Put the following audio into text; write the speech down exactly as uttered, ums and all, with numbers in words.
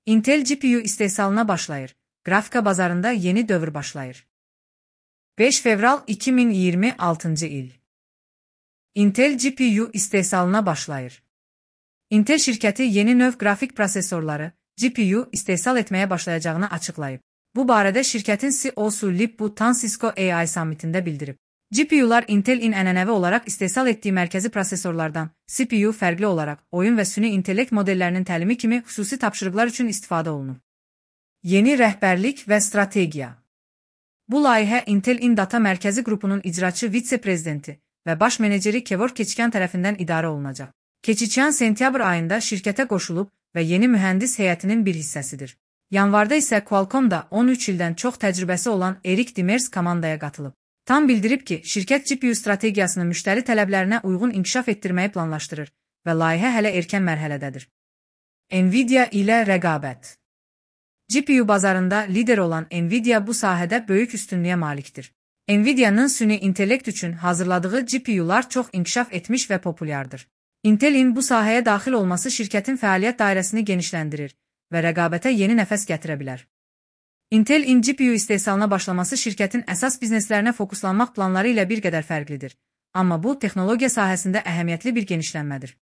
Intel G P U istehsalına başlayır. Grafika bazarında yeni dövr başlayır. beş fevral iki min iyirmi altıncı il. Intel G P U istehsalına başlayır. Intel şirkəti yeni növ qrafik prosesorları, G P U istehsal etməyə başlayacağını açıqlayıb. Bu barədə şirkətin C E O-su Lip-Bu Tan Cisco A I Summitində bildirib. G P U'lar Intel-in ənənəvi olaraq istehsal etdiyi mərkəzi prosesorlardan, C P U fərqli olaraq, oyun və süni intellekt modellərinin təlimi kimi xüsusi tapşırıqlar üçün istifadə olunur. Yeni rəhbərlik və strategiya. Bu layihə Intel-in Data Mərkəzi qrupunun icraçı vitse-prezidenti və baş meneceri Kevork Keçikyan tərəfindən idarə olunacaq. Keçikyan sentyabr ayında şirkətə qoşulub və yeni mühəndis heyətinin bir hissəsidir. Yanvarda isə Qualcomm-da on üç ildən çox təcrübəsi olan Erik Demers komandaya qatılıb. Tam bildirib ki, şirkət G P U strategiyasını müştəri tələblərinə uyğun inkişaf etdirməyi planlaşdırır və layihə hələ erkən mərhələdədir. Nvidia ilə rəqabət. G P U bazarında lider olan Nvidia bu sahədə böyük üstünlüyə malikdir. Nvidia'nın süni intellekt üçün hazırladığı G P U'lar çox inkişaf etmiş və populyardır. Intel-in bu sahəyə daxil olması şirkətin fəaliyyət dairəsini genişləndirir və rəqabətə yeni nəfəs gətirə bilər. Intel-in G P U istehsalına başlaması şirkətin əsas bizneslərinə fokuslanmaq planları ilə bir qədər fərqlidir. Amma bu, texnologiya sahəsində əhəmiyyətli bir genişlənmədir.